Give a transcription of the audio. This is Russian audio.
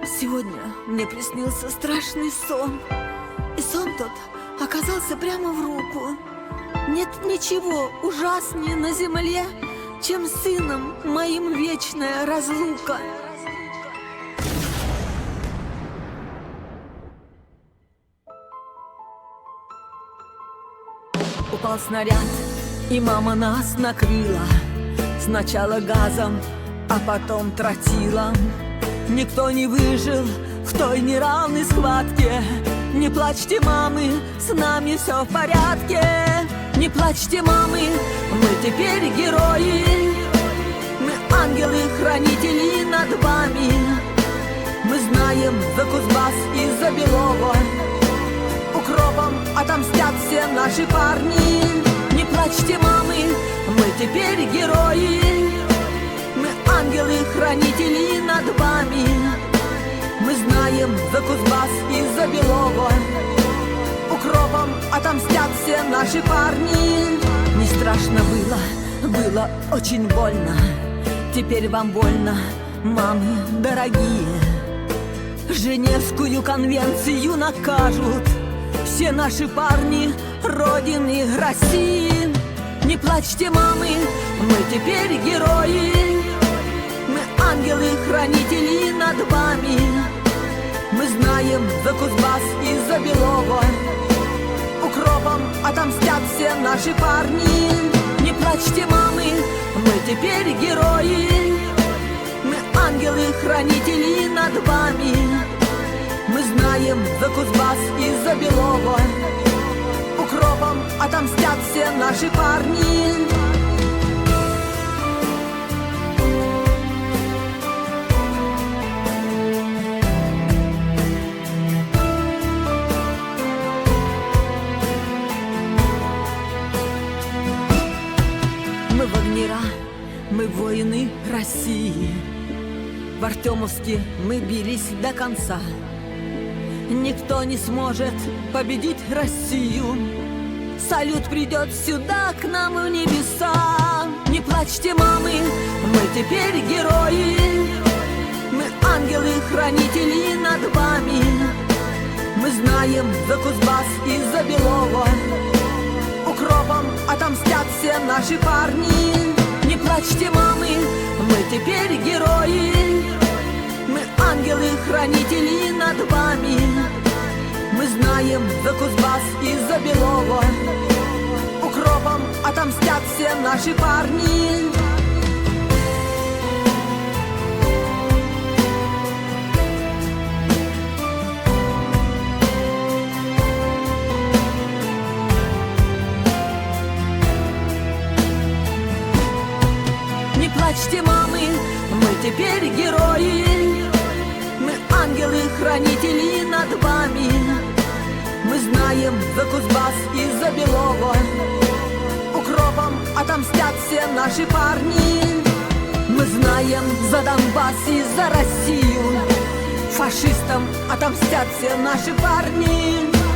Сегодня мне приснился страшный сон. И сон тот оказался прямо в руку. Нет ничего ужаснее на земле, чем с сыном моим вечная разлука. Упал снаряд, и мама нас накрыла. Сначала газом, а потом тротилом. Никто не выжил в той неравной схватке. Не плачьте, мамы, с нами все в порядке. Не плачьте, мамы, мы теперь герои. Мы ангелы-хранители над вами. Мы знаем за Кузбасс и за Белово. Укропом отомстят все наши парни. Не плачьте, мамы, мы теперь герои. Мы ангелы-хранители над вами. Мы знаем за Кузбасс и за Белово. Укропом отомстят все наши парни. Не страшно было очень больно. Теперь вам больно, мамы дорогие. Женевскую конвенцию накажут все наши парни Родины России. Не плачьте, мамы, мы теперь герои. Мы ангелы-хранители над вами. Мы знаем за Кузбасс и за Белово. Укропом отомстят все наши парни. Не плачьте, мамы, мы теперь герои. Мы ангелы-хранители над вами. Мы знаем за Кузбасс и за Белово. Укропом отомстят все наши парни. Мы вагнера, мы воины России. В Артемовске мы бились до конца. Никто не сможет победить Россию. Салют придет сюда, к нам в небеса. Не плачьте, мамы, мы теперь герои. Мы ангелы-хранители над вами. Мы знаем за Кузбасс и за Белово. Укропом отомстят все наши парни. Не плачьте, мамы, мы теперь герои. Мы ангелы-хранители над вами. Мы знаем за Кузбасс и за Белово. Укропом отомстят все наши парни. Не плачьте, мамы, мы теперь герои. Мы ангелы-хранители над вами. Мы знаем за Кузбасс и за Белово. Укропом отомстят все наши парни. Мы знаем за Донбасс и за Россию. Фашистам отомстят все наши парни.